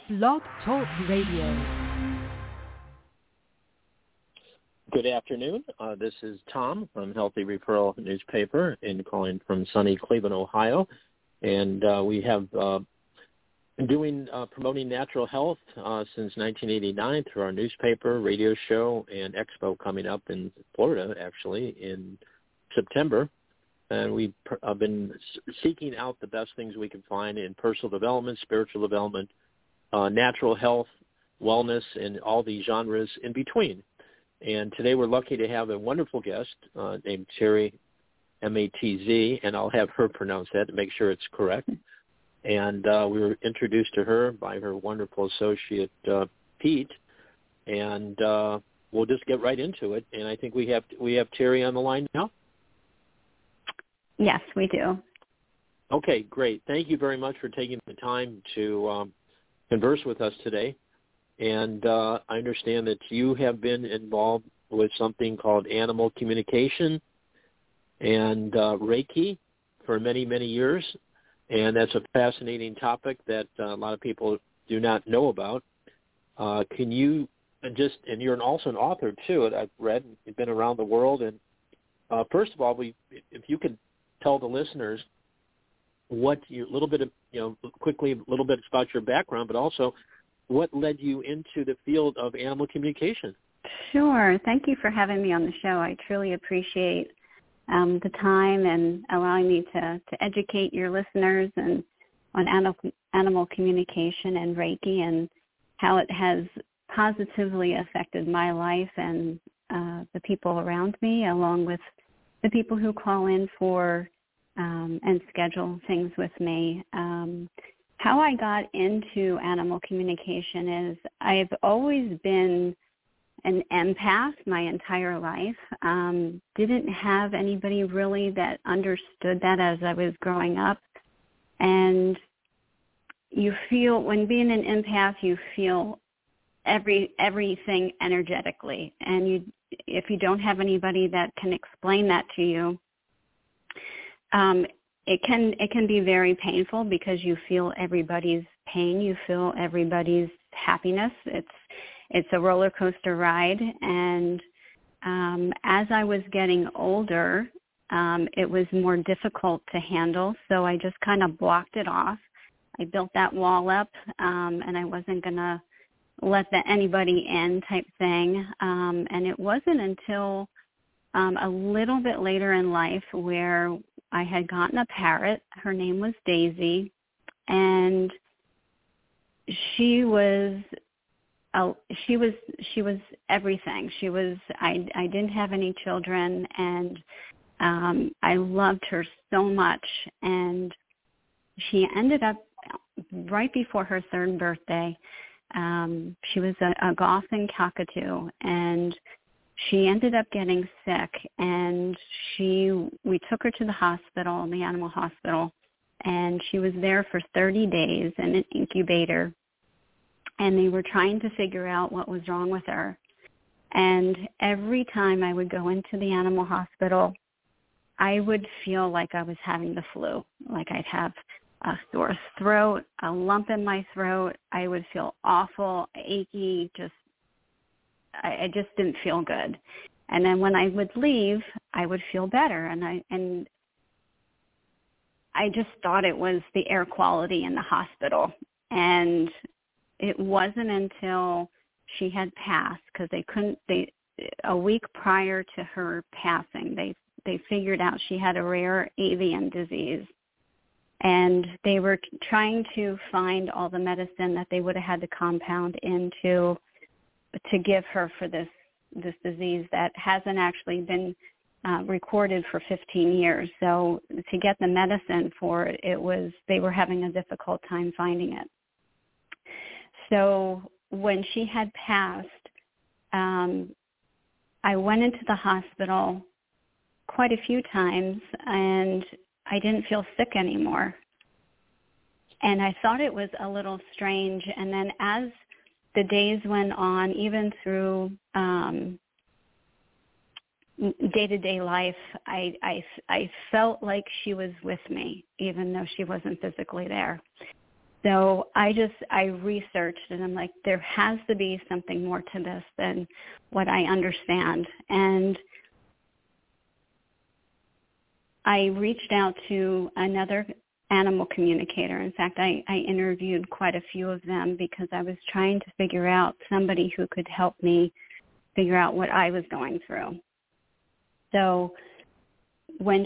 Blog Talk Radio. Good afternoon. This is Tom from Healthy Referral Newspaper and calling from sunny Cleveland, Ohio. And we have been promoting natural health since 1989 through our newspaper, radio show, and expo coming up in Florida, actually, in September. And we've been seeking out the best things we can find in personal development, spiritual development, natural health, wellness, and all these genres in between. And today we're lucky to have a wonderful guest named Terry, M-A-T-Z, and I'll have her pronounce that to make sure it's correct. And we were introduced to her by her wonderful associate, Pete, and we'll just get right into it. And I think we have Terry on the line now? Yes, we do. Okay, great. Thank you very much for taking the time to converse with us today. And I understand that you have been involved with something called animal communication and Reiki for many, many years. And that's a fascinating topic that a lot of people do not know about. Can you and you're also an author too, I've read, you've been around the world. And first of all, if you could tell the listeners quickly a little bit about your background, but also what led you into the field of animal communication? Sure. Thank you for having me on the show. I truly appreciate the time and allowing me to educate your listeners on animal communication and Reiki and how it has positively affected my life and the people around me, along with the people who call in for and schedule things with me. How I got into animal communication is I've always been an empath my entire life. Didn't have anybody really that understood that as I was growing up. And you feel, when being an empath, you feel everything energetically. And if you don't have anybody that can explain that to you, it can be very painful because you feel everybody's pain, you feel everybody's happiness. It's a roller coaster ride, and as I was getting older, it was more difficult to handle, so I just kind of blocked it off. I built that wall up, and I wasn't going to let anybody in type thing, and it wasn't until a little bit later in life where I had gotten a parrot. Her name was Daisy, and she was everything. I didn't have any children, and I loved her so much. And she ended up right before her third birthday. She was a Gothan cockatoo, and she ended up getting sick, and we took her to the animal hospital, and she was there for 30 days in an incubator, and they were trying to figure out what was wrong with her. And every time I would go into the animal hospital, I would feel like I was having the flu, like I'd have a sore throat, a lump in my throat. I would feel awful, achy, I just didn't feel good. And then when I would leave, I would feel better. And I just thought it was the air quality in the hospital. And it wasn't until she had passed, because a week prior to her passing, they figured out she had a rare avian disease. And they were trying to find all the medicine that they would have had to compound into to give her for this disease that hasn't actually been recorded for 15 years. So to get the medicine for it, they were having a difficult time finding it. So when she had passed, I went into the hospital quite a few times, and I didn't feel sick anymore. And I thought it was a little strange. And then as the days went on, even through day-to-day life, I felt like she was with me, even though she wasn't physically there. So I researched, and I'm like, there has to be something more to this than what I understand. And I reached out to another animal communicator. In fact, I interviewed quite a few of them because I was trying to figure out somebody who could help me figure out what I was going through. So when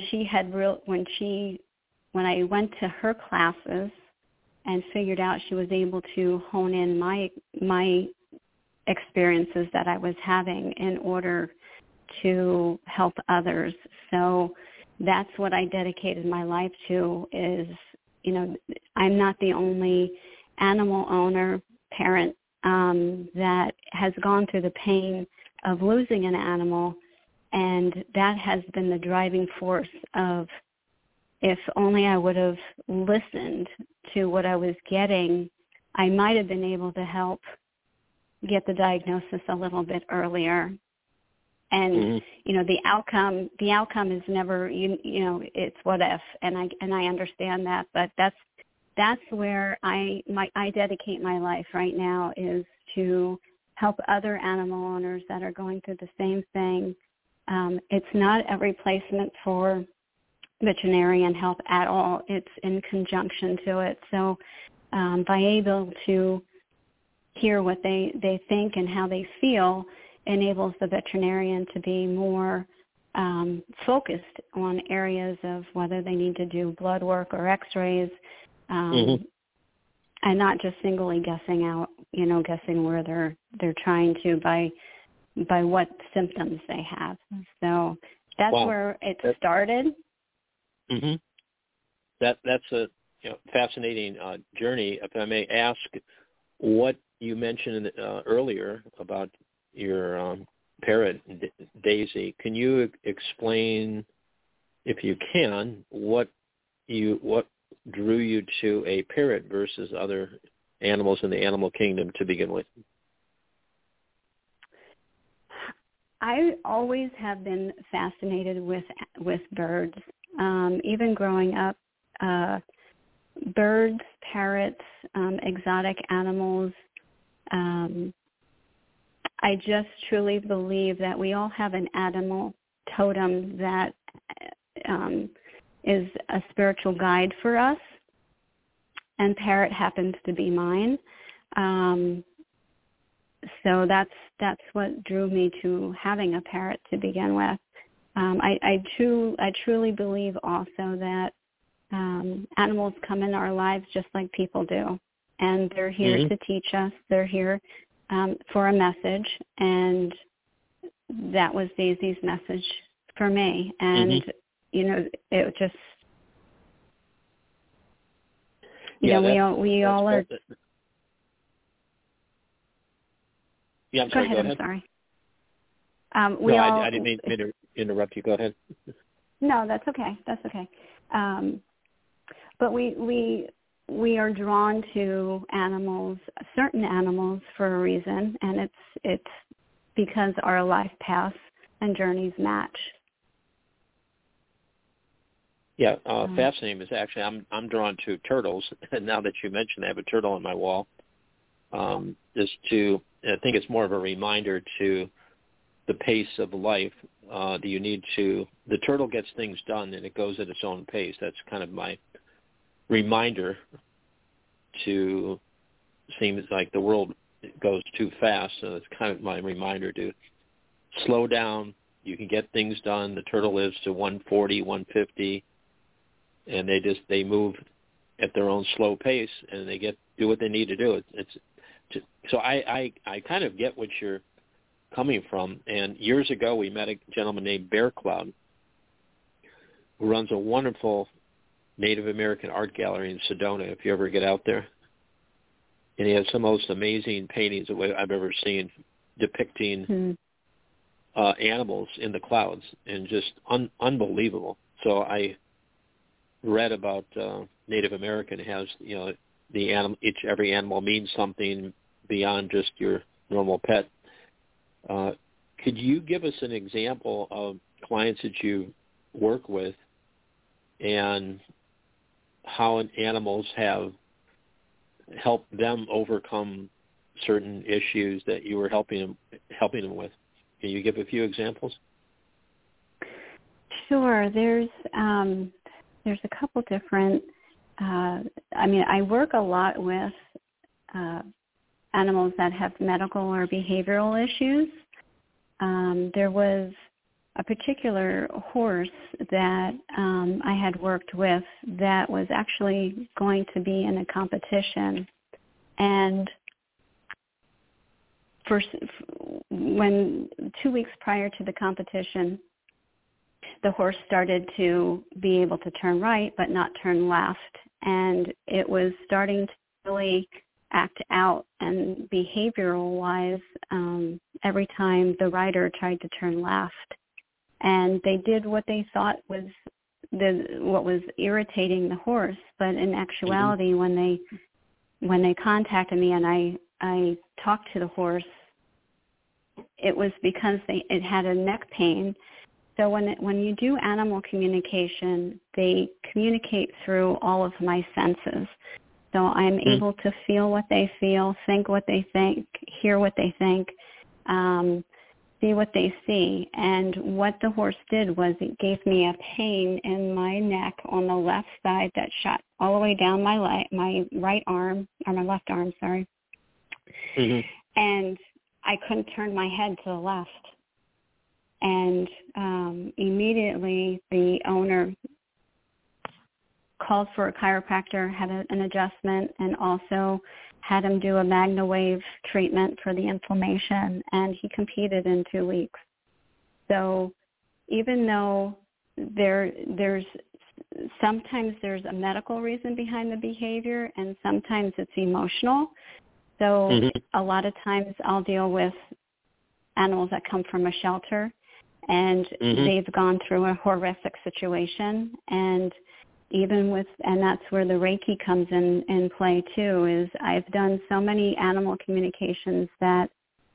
I went to her classes and figured out she was able to hone in my experiences that I was having in order to help others. So that's what I dedicated my life to is, I'm not the only animal owner, parent, that has gone through the pain of losing an animal, and that has been the driving force of, if only I would have listened to what I was getting, I might have been able to help get the diagnosis a little bit earlier. And the outcome is never it's what if, and I understand that, but that's where I dedicate my life right now, is to help other animal owners that are going through the same thing. It's not a replacement for veterinarian help at all. It's in conjunction to it. So by able to hear what they think and how they feel enables the veterinarian to be more focused on areas of whether they need to do blood work or x-rays, and not just singly guessing where they're trying to by what symptoms they have. So that's where it started. Mm-hmm. That's a fascinating journey. If I may ask, what you mentioned earlier about your parrot, Daisy, can you explain, if you can, what drew you to a parrot versus other animals in the animal kingdom to begin with? I always have been fascinated with birds. Even growing up, birds, parrots, exotic animals. I just truly believe that we all have an animal totem that is a spiritual guide for us, and parrot happens to be mine. So that's what drew me to having a parrot to begin with. I truly believe also that animals come in our lives just like people do, and they're here to teach us. They're here for a message, and that was Daisy's message for me. And it just we all are. Yeah, I'm sorry. Go ahead. I'm sorry. I didn't mean to interrupt you. Go ahead. No, that's okay. That's okay. But we are drawn to animals, certain animals, for a reason, and it's because our life paths and journeys match. Yeah, fascinating. Is actually I'm drawn to turtles, and now that you mentioned, I have a turtle on my wall. I think it's more of a reminder to the pace of life. The turtle gets things done, and it goes at its own pace. That's kind of my reminder. To seems like the world goes too fast, so it's kind of my reminder to slow down. You can get things done. The turtle lives to 140, 150, and they move at their own slow pace, and they do what they need to do. So I kind of get what you're coming from. And years ago, we met a gentleman named Bear Cloud, who runs a wonderful Native American art gallery in Sedona, if you ever get out there. And he has some of the most amazing paintings that I've ever seen depicting animals in the clouds, and just unbelievable. So I read about Native American has, every animal means something beyond just your normal pet. Could you give us an example of clients that you work with and how animals have help them overcome certain issues that you were helping them with. Can you give a few examples? Sure. There's a couple different. I work a lot with animals that have medical or behavioral issues. There was a particular horse that I had worked with that was actually going to be in a competition, and when 2 weeks prior to the competition, the horse started to be able to turn right but not turn left, and it was starting to really act out, and behavioral-wise, every time the rider tried to turn left, and they did what they thought was what was irritating the horse, but in actuality, when they contacted me and I talked to the horse, it was because it had a neck pain. So when you do animal communication, they communicate through all of my senses. So I'm able to feel what they feel, think what they think, hear what they think, see what they see. And what the horse did was it gave me a pain in my neck on the left side that shot all the way down my right arm, or my left arm, sorry. And I couldn't turn my head to the left. And immediately the owner called for a chiropractor, had an adjustment, and also had him do a MagnaWave treatment for the inflammation, and he competed in 2 weeks. So even though sometimes there's a medical reason behind the behavior, and sometimes it's emotional. So a lot of times I'll deal with animals that come from a shelter, and they've gone through a horrific situation, and that's where the Reiki comes in play too, is I've done so many animal communications that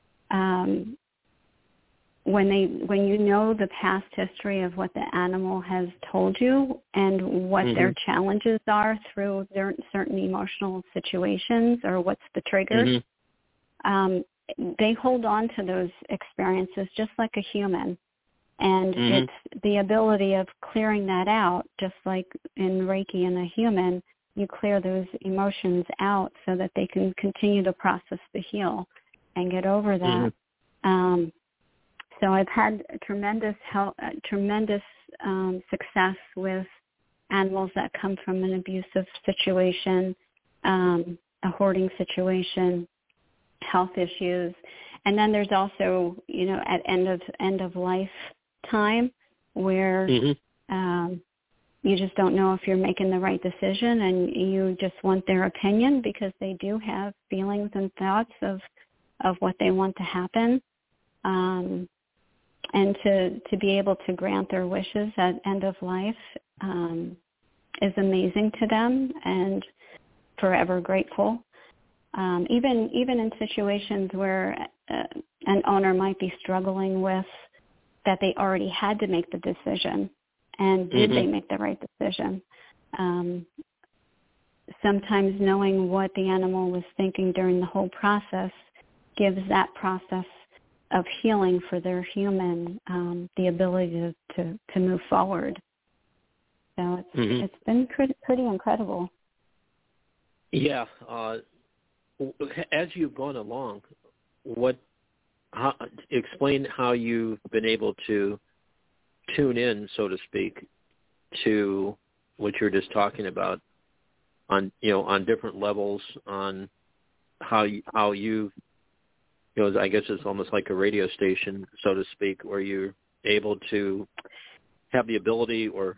when you know the past history of what the animal has told you and what their challenges are through their certain emotional situations or what's the trigger, they hold on to those experiences just like a human. And it's the ability of clearing that out, just like in Reiki in a human, you clear those emotions out so that they can continue to process the heal and get over that. So I've had tremendous success with animals that come from an abusive situation, a hoarding situation, health issues. And then there's also, at end of life time where you just don't know if you're making the right decision, and you just want their opinion because they do have feelings and thoughts of what they want to happen, and to be able to grant their wishes at end of life is amazing to them, and forever grateful. Even in situations where an owner might be struggling with that they already had to make the decision, and did they make the right decision? Sometimes knowing what the animal was thinking during the whole process gives that process of healing for their human the ability to move forward. So it's been pretty incredible. Yeah. As you've gone along, explain how you've been able to tune in, so to speak, to what you're just talking about on different levels, on how you I guess it's almost like a radio station, so to speak, where you're able to have the ability or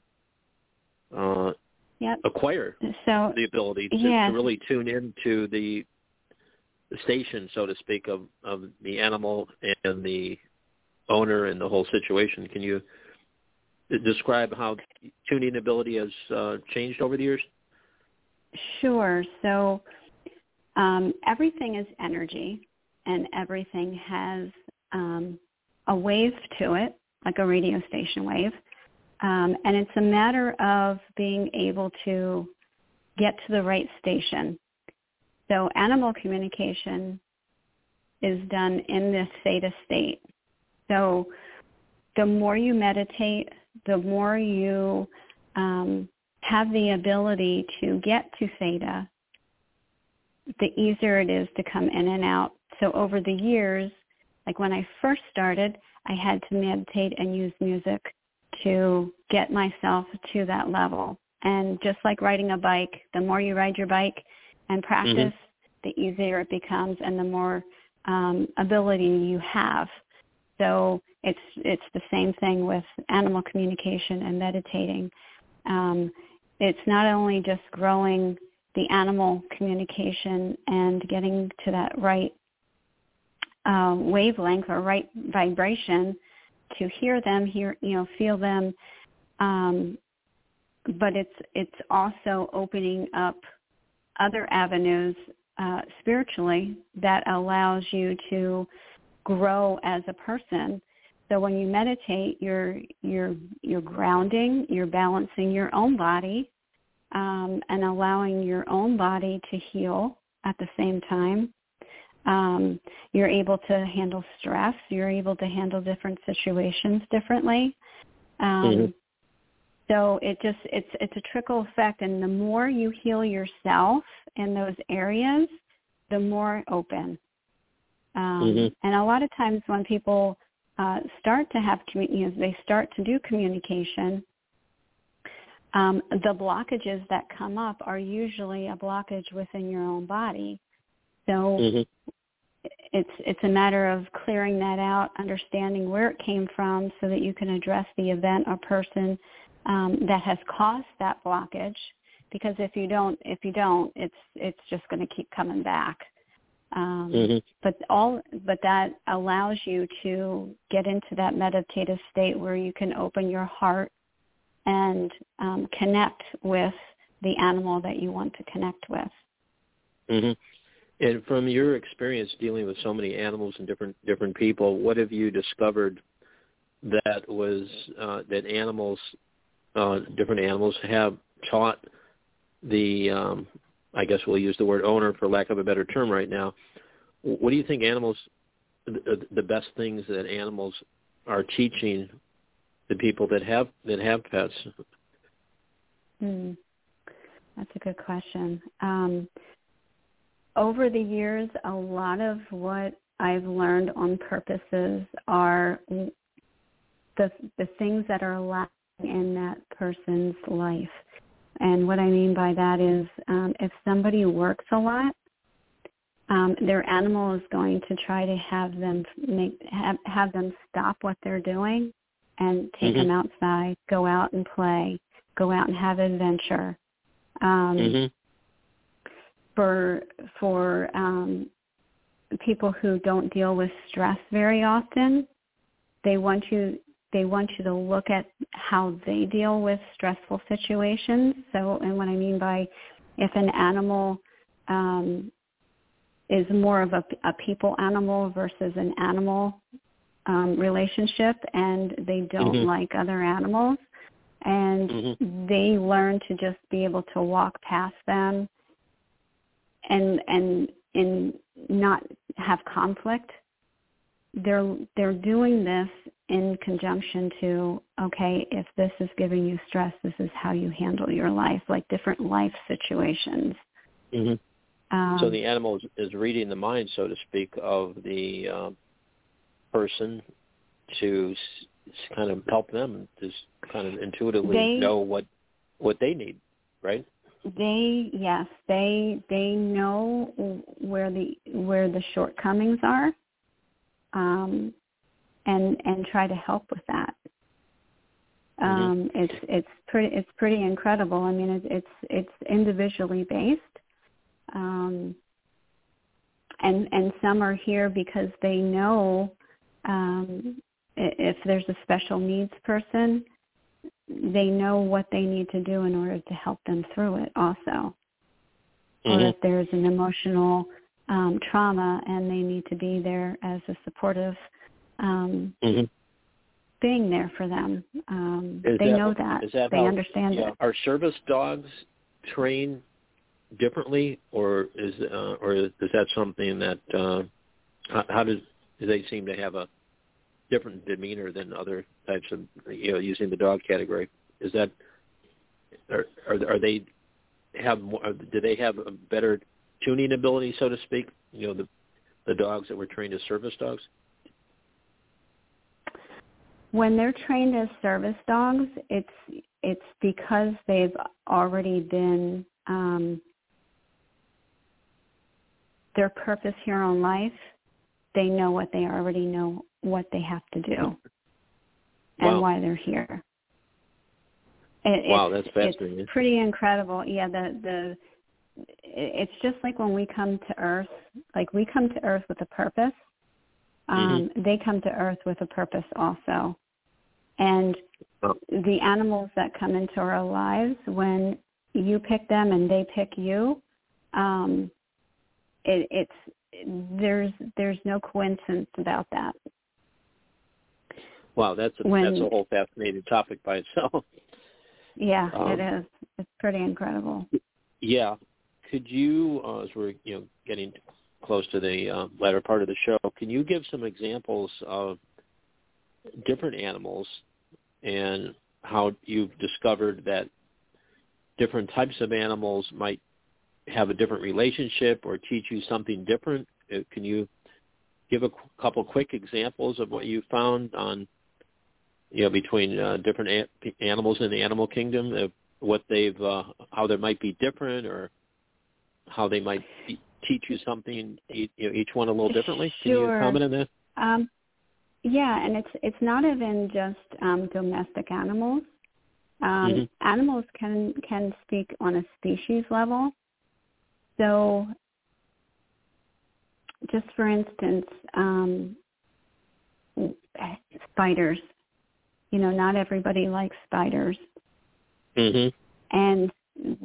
acquire the ability to really tune into the station, so to speak, of the animal and the owner and the whole situation. Can you describe how tuning ability has changed over the years? Sure. So everything is energy, and everything has a wave to it, like a radio station wave. And it's a matter of being able to get to the right station. So animal communication is done in this theta state. So the more you meditate, the more you have the ability to get to theta, the easier it is to come in and out. So over the years, like when I first started, I had to meditate and use music to get myself to that level. And just like riding a bike, the more you ride your bike and practice, the easier it becomes and the more ability you have. So it's the same thing with animal communication and meditating. It's not only just growing the animal communication and getting to that right wavelength or right vibration to hear them, feel them, but it's also opening up other avenues spiritually that allows you to grow as a person. So when you meditate, you're grounding, you're balancing your own body, and allowing your own body to heal at the same time. You're able to handle stress. You're able to handle different situations differently. So it's a trickle effect, and the more you heal yourself in those areas, the more open. And a lot of times when people start to have, they start to do communication, the blockages that come up are usually a blockage within your own body. So it's a matter of clearing that out, understanding where it came from, so that you can address the event or person that has caused that blockage. Because if you don't, it's just going to keep coming back. But that allows you to get into that meditative state where you can open your heart and connect with the animal that you want to connect with. And from your experience dealing with so many animals and different people, what have you discovered that was that animals, different animals, have taught the, I guess we'll use the word owner for lack of a better term right now. What do you think animals, the best things that animals are teaching the people that have pets? That's a good question. Over the years, a lot of what I've learned on purposes are the things that are lacking in that person's life. And what I mean by that is if somebody works a lot, their animal is going to try to have them stop what they're doing and take them outside, go out and play, go out and have adventure. For people who don't deal with stress very often, they want you to look at how they deal with stressful situations. So, and what I mean by if an animal is more of a people animal versus an animal relationship, and they don't like other animals, and they learn to just be able to walk past them and not have conflict. They're doing this in conjunction to, okay, if this is giving you stress, this is how you handle your life, like different life situations. So the animal is reading the mind, so to speak, of the person to kind of help them just kind of intuitively know what they need, right? They know where the shortcomings are, and try to help with that. It's pretty incredible. I mean, it's individually based, and some are here because they know if there's a special needs person, they know what they need to do in order to help them through it also. Or if there's an emotional trauma and they need to be there as a supportive being there for them. They know that. They understand it. Are service dogs trained differently, or is that something that how do they seem to have a different demeanor than other types of, using the dog category? Is that are they have more? Do they have a better tuning ability, so to speak? The dogs that were trained as service dogs. When they're trained as service dogs, it's because they've already been their purpose here on life. They know what they already know, what they have to do, and why they're here. That's fascinating. It's pretty incredible. Yeah, it's just like when we come to Earth. Like, we come to Earth with a purpose. They come to Earth with a purpose also. And the animals that come into our lives, when you pick them and they pick you, there's no coincidence about that. Wow, that's a whole fascinating topic by itself. Yeah, it is. It's pretty incredible. Yeah. Could you, as we're getting close to the latter part of the show, can you give some examples of different animals and how you've discovered that different types of animals might have a different relationship or teach you something different? Can you give a couple quick examples of what you found on, between different animals in the animal kingdom, what they've, how they might be different, or how they might teach you something, each one a little differently? Sure. Can you comment on that? Yeah, and it's not even just domestic animals. Animals can speak on a species level. So, just for instance, spiders. Not everybody likes spiders. And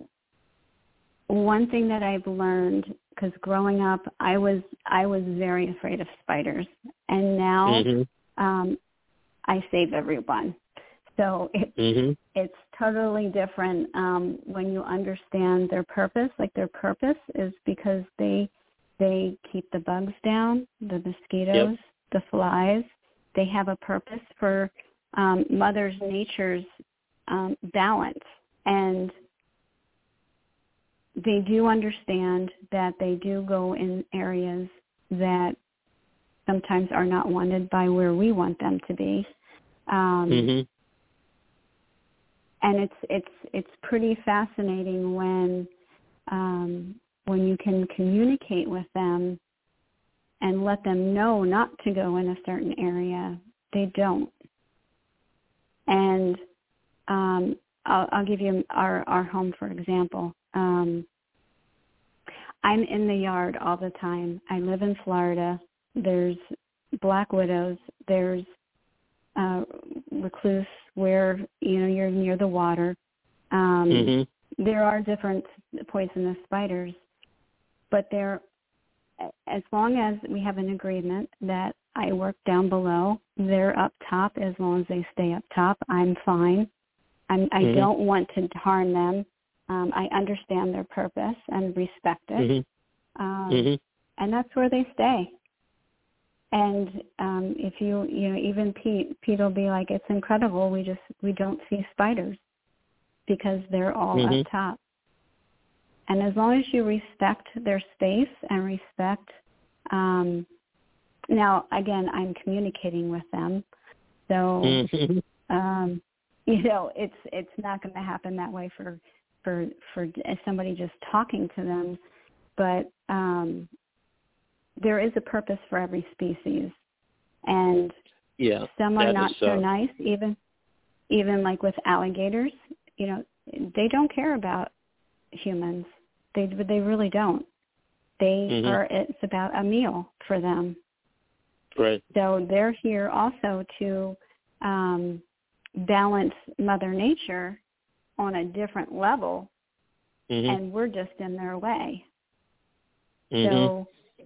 one thing that I've learned, because growing up, I was very afraid of spiders, and now I save everyone. So it's totally different when you understand their purpose. Like, their purpose is because they keep the bugs down, the mosquitoes, the flies. They have a purpose for Mother Nature's balance, and they do understand that they do go in areas that sometimes are not wanted by where we want them to be. And it's pretty fascinating when you can communicate with them and let them know not to go in a certain area. They don't. And I'll give you our home, for example. I'm in the yard all the time. I live in Florida. There's black widows. There's recluse, where you're near the water. There are different poisonous spiders, but as long as we have an agreement that I work down below, they're up top. As long as they stay up top, I'm fine. I don't want to harm them. I understand their purpose and respect it. And that's where they stay. And if even Pete will be like, it's incredible. We don't see spiders because they're all up top. And as long as you respect their space and respect, now again, I'm communicating with them, so it's not going to happen that way for somebody just talking to them, but there is a purpose for every species, and some are not so nice. Even like with alligators, they don't care about humans. They really don't. It's about a meal for them. Right. So they're here also to balance Mother Nature on a different level, and we're just in their way. So,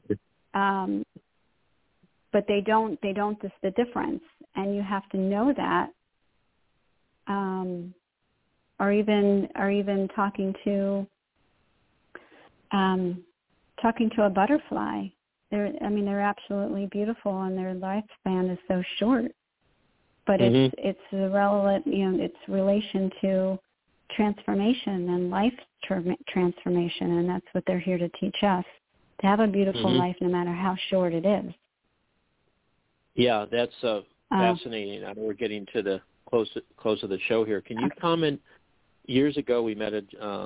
but they don't the difference, and you have to know that. Or even talking to talking to a butterfly. They're absolutely beautiful, and their lifespan is so short. But it's relevant, it's relation to transformation and life transformation, and that's what they're here to teach us, to have a beautiful life no matter how short it is. Yeah, that's fascinating. I know we're getting to the close of the show here. Can you comment? Years ago, we met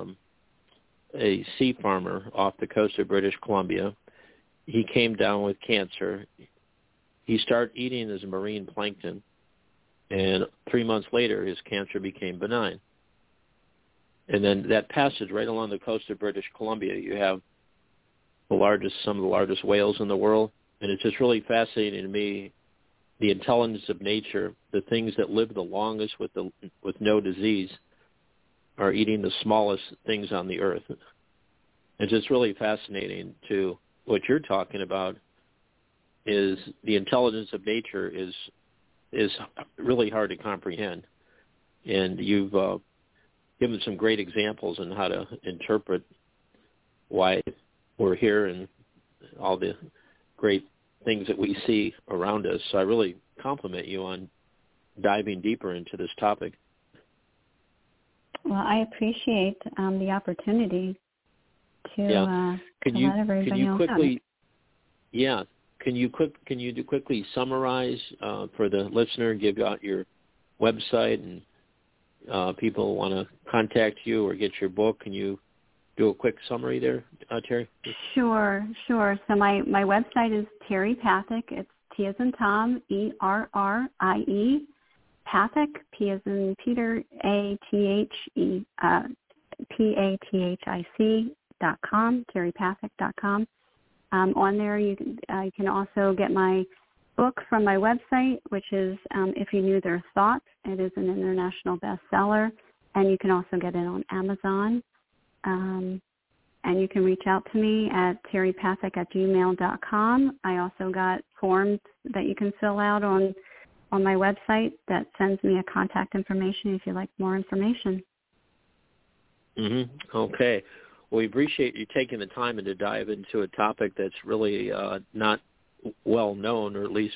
a sea farmer off the coast of British Columbia. He came down with cancer. He started eating his marine plankton, and 3 months later, his cancer became benign. And then that passage right along the coast of British Columbia, you have some of the largest whales in the world, and it's just really fascinating to me, the intelligence of nature. The things that live the longest with no disease are eating the smallest things on the earth. It's just really fascinating to what you're talking about. Is the intelligence of nature is really hard to comprehend, and you've given some great examples on how to interpret why we're here and all the great things that we see around us. So I really compliment you on diving deeper into this topic. Well, I appreciate the opportunity to let everybody know about it. Yeah. Can you quickly summarize for the listener, give out your website, and people want to contact you or get your book? Can you do a quick summary there, Terry? Sure. So my website is Terry Pathak. It's T as in Tom, ERRIE, Pathak, P as in Peter, PATHIC.com, terrypathak.com. On there, you can also get my book from my website, which is If You Knew Their Thoughts. It is an international bestseller, and you can also get it on Amazon. And you can reach out to me at terrypathak@gmail.com. I also got forms that you can fill out on my website that sends me a contact information if you'd like more information. Okay. Well, we appreciate you taking the time to dive into a topic that's really not well known, or at least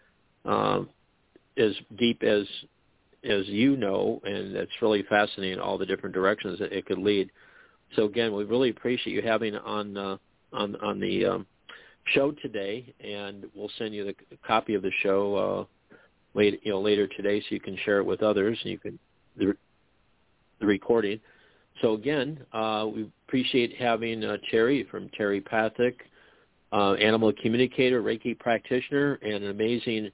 as deep as you know, and it's really fascinating all the different directions that it could lead. So again, we really appreciate you having on the show today, and we'll send you the copy of the show later today, so you can share it with others, and you can the recording. So again, we appreciate having Terry from Terry Pathak, animal communicator, Reiki practitioner, and an amazing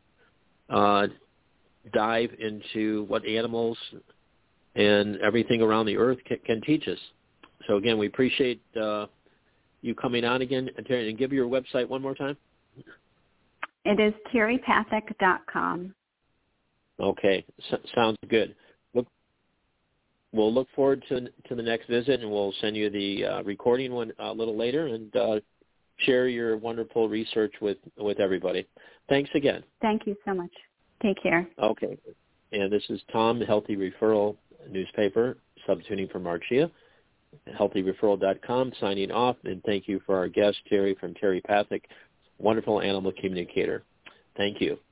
dive into what animals and everything around the earth can teach us. So again, we appreciate you coming on again, Terry, and give your website one more time. It is terrypathak.com. Okay, sounds good. We'll look forward to the next visit, and we'll send you the recording one a little later, and share your wonderful research with everybody. Thanks again. Thank you so much. Take care. Okay. And this is Tom, Healthy Referral newspaper, substituting for Marcia, healthyreferral.com, signing off, and thank you for our guest, Terry from Terry Pathak, wonderful animal communicator. Thank you.